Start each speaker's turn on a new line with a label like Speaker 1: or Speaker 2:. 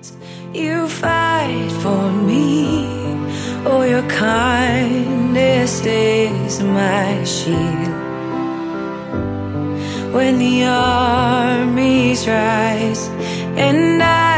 Speaker 1: You fight for me. Oh, your kindness is my shield. When the armies rise and I